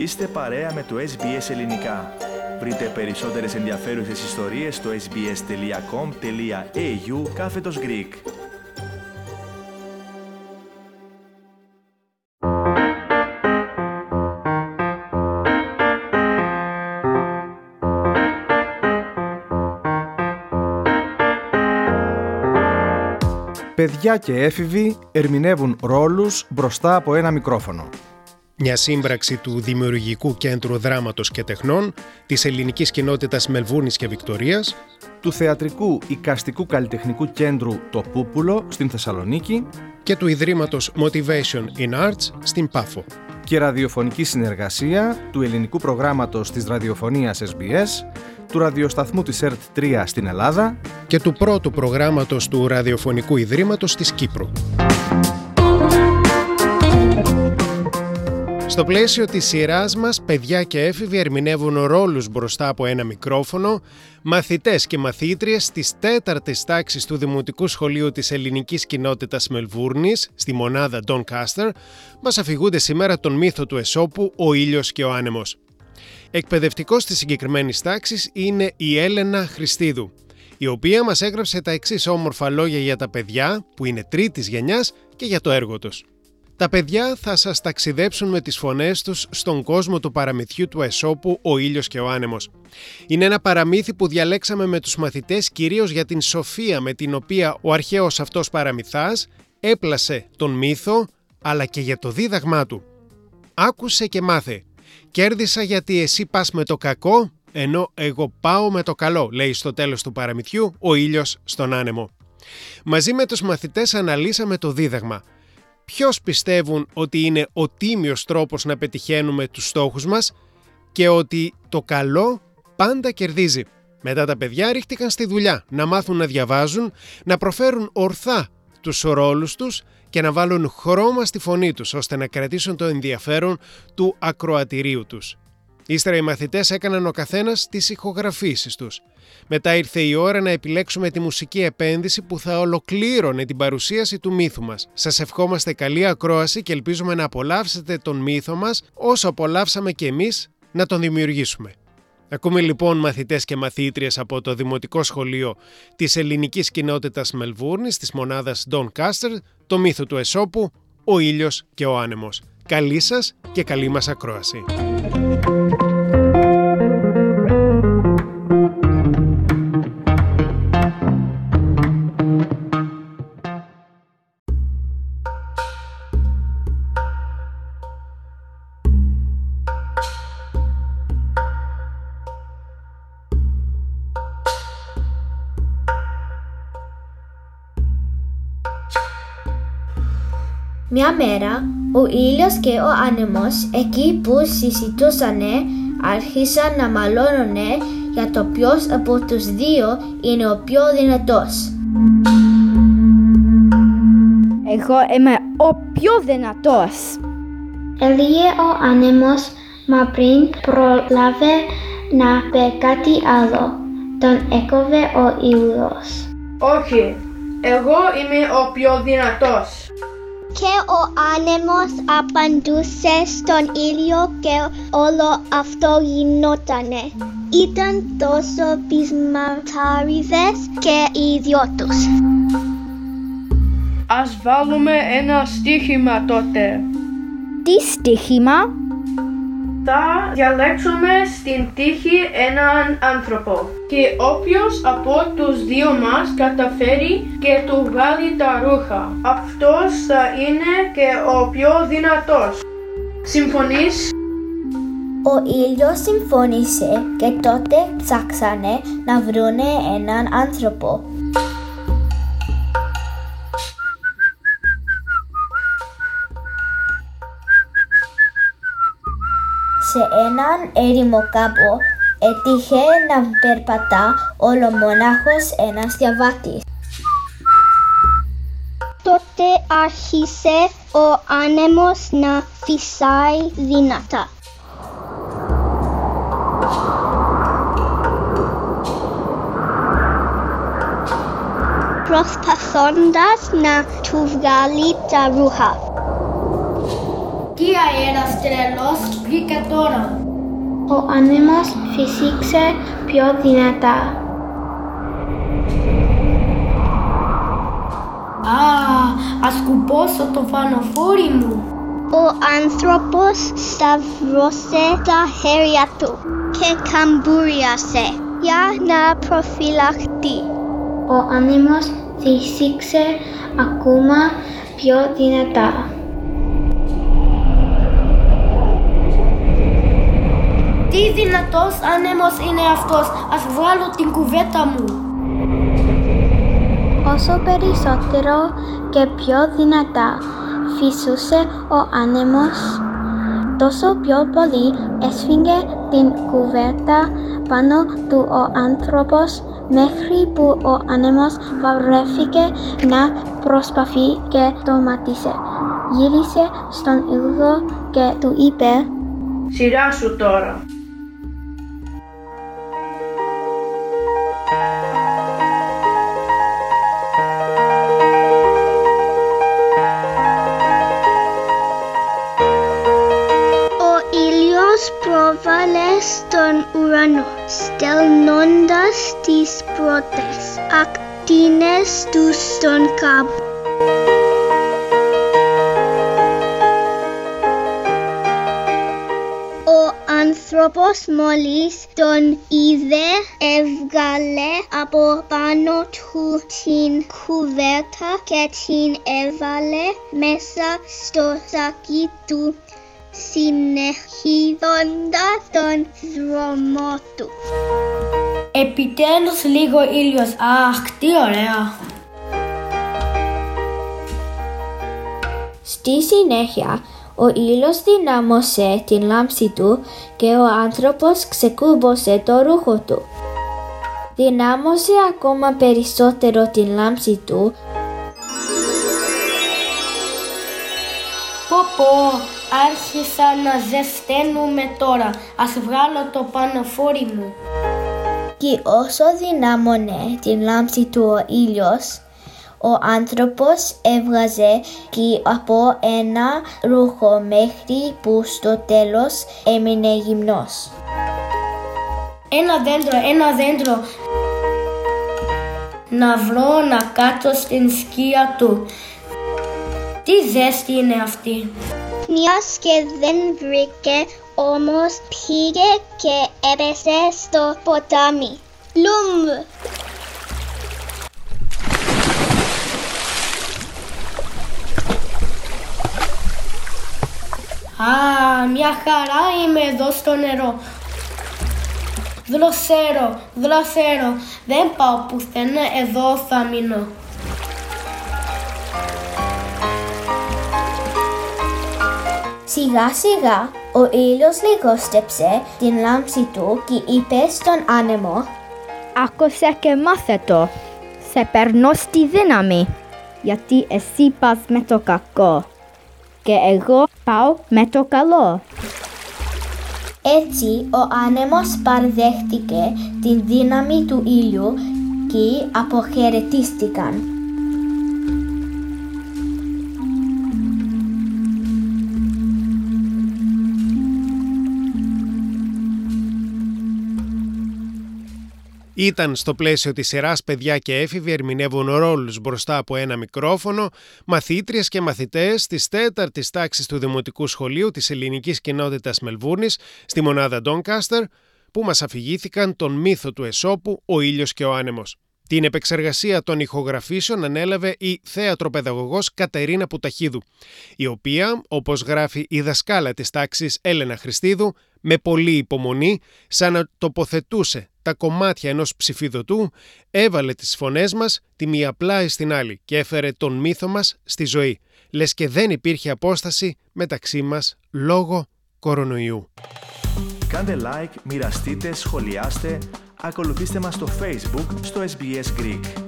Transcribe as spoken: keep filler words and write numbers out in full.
Είστε παρέα με το ες μπι ες Ελληνικά. Βρείτε περισσότερες ενδιαφέρουσες ιστορίες στο sbs.com.au κάθετος Greek. Παιδιά και έφηβοι ερμηνεύουν ρόλους μπροστά από ένα μικρόφωνο. Μια σύμπραξη του Δημιουργικού Κέντρου Δράματος και Τεχνών, της Ελληνικής Κοινότητας Μελβούρνης και Βικτωρίας, του Θεατρικού Εικαστικού Καλλιτεχνικού Κέντρου Το Πούπουλο στην Θεσσαλονίκη και του Ιδρύματος Motivation in Arts στην Πάφο. Και ραδιοφωνική συνεργασία του ελληνικού προγράμματος της ραδιοφωνίας ες μπι ες, του ραδιοσταθμού της ΕΡΤ τρία στην Ελλάδα και του πρώτου προγράμματος του Ραδιοφωνικού Ιδρύματος της Κύπρου. Στο πλαίσιο της σειράς μας, παιδιά και έφηβοι ερμηνεύουν ρόλους μπροστά από ένα μικρόφωνο, μαθητές και μαθήτριες της τέταρτης τάξης του Δημοτικού Σχολείου της Ελληνικής Κοινότητας Μελβούρνης, στη μονάδα Doncaster, μας αφηγούνται σήμερα τον μύθο του Αισόπου «Ο ήλιος και ο άνεμος». Εκπαιδευτικός της συγκεκριμένης τάξης είναι η Έλενα Χριστίδου, η οποία μας έγραψε τα εξής όμορφα λόγια για τα παιδιά, που είναι τρίτης γενιάς, και για το έργο τους. Τα παιδιά θα σας ταξιδέψουν με τις φωνές τους στον κόσμο του παραμυθιού του Αισόπου «Ο ήλιος και ο άνεμος». Είναι ένα παραμύθι που διαλέξαμε με τους μαθητές κυρίως για την σοφία με την οποία ο αρχαίος αυτός παραμυθάς έπλασε τον μύθο, αλλά και για το δίδαγμά του. Άκουσε και μάθε. «Κέρδισα γιατί εσύ πας με το κακό, ενώ εγώ πάω με το καλό», λέει στο τέλος του παραμυθιού ο ήλιος στον άνεμο. Μαζί με τους μαθητές αναλύσαμε το δίδαγμα. Ποιος πιστεύουν ότι είναι ο τίμιος τρόπος να πετυχαίνουμε τους στόχους μας και ότι το καλό πάντα κερδίζει. Μετά τα παιδιά ρίχτηκαν στη δουλειά να μάθουν να διαβάζουν, να προφέρουν ορθά τους ρόλους τους και να βάλουν χρώμα στη φωνή τους, ώστε να κρατήσουν το ενδιαφέρον του ακροατηρίου τους. Ύστερα οι μαθητές έκαναν ο καθένας τις ηχογραφήσεις τους. Μετά ήρθε η ώρα να επιλέξουμε τη μουσική επένδυση που θα ολοκλήρωνε την παρουσίαση του μύθου μας. Σας ευχόμαστε καλή ακρόαση και ελπίζουμε να απολαύσετε τον μύθο μας όσο απολαύσαμε και εμείς να τον δημιουργήσουμε. Ακούμε λοιπόν μαθητές και μαθήτριες από το Δημοτικό Σχολείο της Ελληνικής Κοινότητας Μελβούρνης της μονάδας Doncaster, το μύθο του Αισόπου «Ο ήλιος και ο άνεμος». Καλή σας και καλή μας ακρόαση. Μια μέρα, ο ήλιος και ο άνεμος, εκεί που συζητούσανε, άρχισαν να μαλώνουνε για το ποιος από τους δύο είναι ο πιο δυνατός. Εγώ είμαι ο πιο δυνατός, έλεγε ο άνεμος, μα πριν προλάβε να πει κάτι άλλο, τον έκοβε ο ήλιος. Όχι, εγώ είμαι ο πιο δυνατός. Και ο άνεμος απαντούσε στον ήλιο και όλο αυτό γινότανε. Ήταν τόσο πεισματάριδες και οι δυο τους. Ας βάλουμε ένα στοίχημα τότε. Τι στοίχημα? Θα διαλέξουμε στην τύχη έναν άνθρωπο και όποιος από τους δύο μας καταφέρει και του βγάλει τα ρούχα, αυτός θα είναι και ο πιο δυνατός. Συμφωνείς? Ο ήλιος συμφώνησε και τότε ψάξανε να βρούνε έναν άνθρωπο. Σε έναν έρημο κάπου έτυχε να περπατά ολομονάχος ένας διαβάτης. Τότε άρχισε ο άνεμος να φυσάει δυνατά. Προσπαθώντας να του βγάλει τα ρούχα. Τι αέρας τρελός βρήκα τώρα. Ο άνεμος φύσηξε πιο δυνατά. Α, ας κουμπώσω το φανοφόρι μου. Ο άνθρωπος σταυρώσε τα χέρια του και καμπούριασε για να προφυλαχτεί. Ο άνεμος φύσηξε ακόμα πιο δυνατά. Τι δυνατός άνεμος είναι αυτός, ας βγάλω την κουβέρτα μου. Όσο περισσότερο και πιο δυνατά φύσουσε ο άνεμος, τόσο πιο πολύ έσφιγγε την κουβέρτα πάνω του ο άνθρωπος, μέχρι που ο άνεμος βαρέθηκε να προσπαθεί και τοματίσε. Γύρισε στον ήλιο και του είπε «Σειρά σου τώρα». Πρόβαλε στον ουρανό, στέλνοντας τις πρώτες ακτίνες του στον κάμπο. Ο άνθρωπος μόλις τον είδε, έβγαλε από πάνω του την κουβέρτα και την έβαλε μέσα στο σακί του, συνεχίζοντας τον δρόμο του. Επιτέλους λίγο ήλιος. Αχ, τι ωραία. Στη συνέχεια, ο ήλιος δυνάμωσε την λάμψη του και ο άνθρωπος ξεκούμπωσε το ρούχο του. Δυνάμωσε ακόμα περισσότερο την λάμψη του. Πω πω, άρχισα να ζεσταίνομαι τώρα. Ας βγάλω το πανοφόρι μου. Και όσο δυνάμωνε την λάμψη του ο ήλιος, ο άνθρωπος έβγαζε και από ένα ρούχο μέχρι που στο τέλος έμεινε γυμνός. Ένα δέντρο, ένα δέντρο. Να βρω να κάτσω στην σκία του. Τι ζέστη είναι αυτή. Μιας και δεν βρήκε, όμως πήγε και έπεσε στο ποτάμι. Λουμ! Α, μια χαρά είμαι εδώ στο νερό. Δροσέρω, δροσέρω. Δεν πάω πουθενά, εδώ θα μείνω. Σιγά σιγά ο ήλιος λιγόστεψε την λάμψη του και είπε στον άνεμο Άκουσε και μάθε το. Σε περνώ στη δύναμη, γιατί εσύ πας με το κακό και εγώ πάω με το καλό. Έτσι ο άνεμος παρδέχτηκε την δύναμη του ήλιου και αποχαιρετίστηκαν. Ήταν στο πλαίσιο της σειράς «Παιδιά και έφηβοι ερμηνεύουν ρόλους» μπροστά από ένα μικρόφωνο μαθήτριες και μαθητές της τέταρτης τάξης του Δημοτικού Σχολείου της Ελληνικής Κοινότητας Μελβούρνης στη μονάδα Doncaster, που μας αφηγήθηκαν τον μύθο του Αισόπου «Ο ήλιος και ο άνεμος». Την επεξεργασία των ηχογραφήσεων ανέλαβε η θέατροπαιδαγωγός Κατερίνα Πουταχίδου, η οποία, όπως γράφει η δασκάλα της τάξης Έλενα Χριστίδου, με πολλή υπομονή, σαν να τοποθετούσε τα κομμάτια ενός ψηφιδωτού, έβαλε τις φωνές μας τη μία πλάι στην άλλη και έφερε τον μύθο μας στη ζωή, λες και δεν υπήρχε απόσταση μεταξύ μας λόγω κορονοϊού. Κάντε like, μοιραστείτε, σχολιάστε, ακολουθήστε μας στο Facebook στο ες μπι ες Greek.